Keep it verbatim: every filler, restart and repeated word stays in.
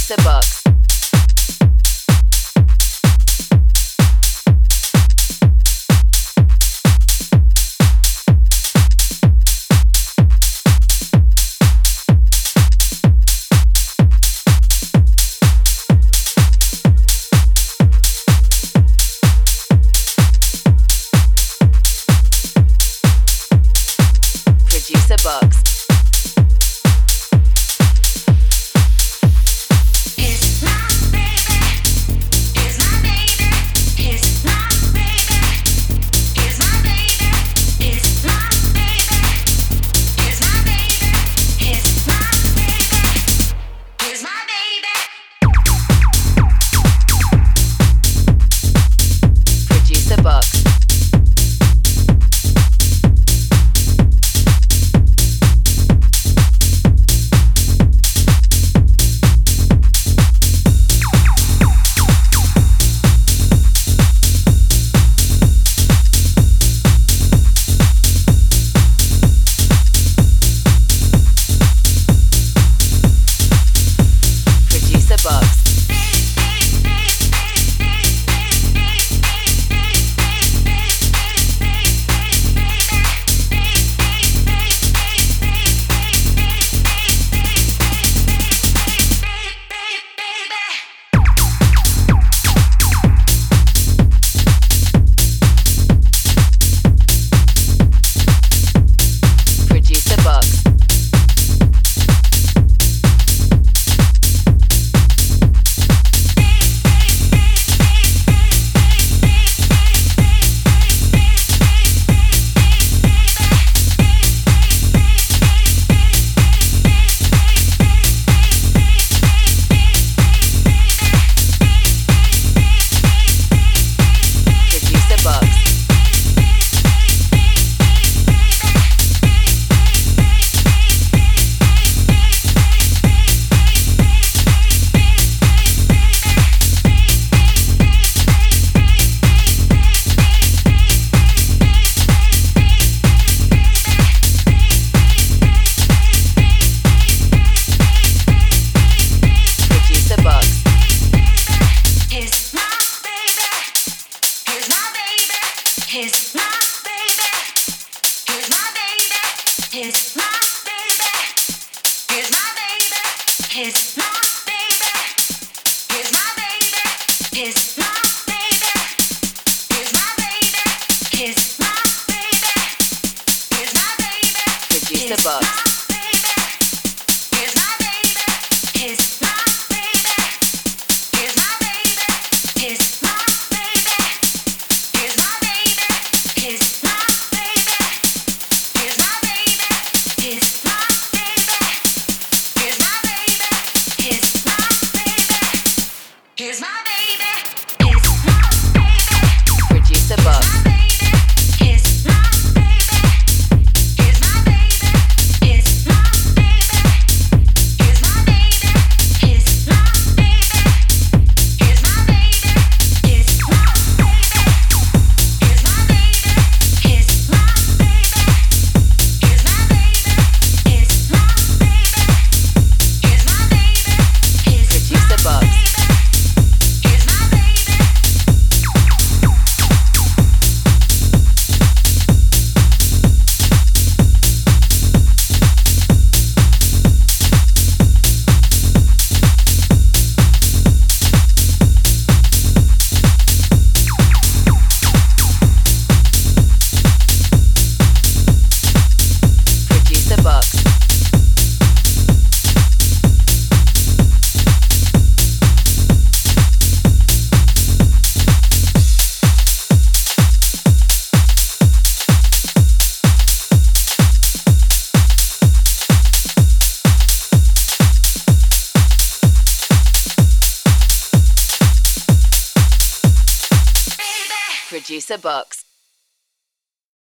Producer Box. Producer Box. Producer Box. Producer Box. Producer Box. Producer Box. Producer Box. He's my baby. He's my baby. He's my baby. He's my baby. He's my baby. He's my baby. He's my baby. He's my baby. He's my baby. He's my baby. He's my baby. He's my baby. Producer Box. He's my baby. He's my baby. He's my baby. He's my baby. He's my baby. He's my baby. He's my baby. He's my baby. He's my baby. He's my baby. He's my baby. He's my baby. Producer Box. He's my baby. He's my baby. He's my baby. He's my baby. He's my baby. He's my baby. He's my baby. He's my baby. He's my baby. He's my baby. He's my baby. He's my baby. He's Producer Box. He's my baby. Producer Box. Producer Box.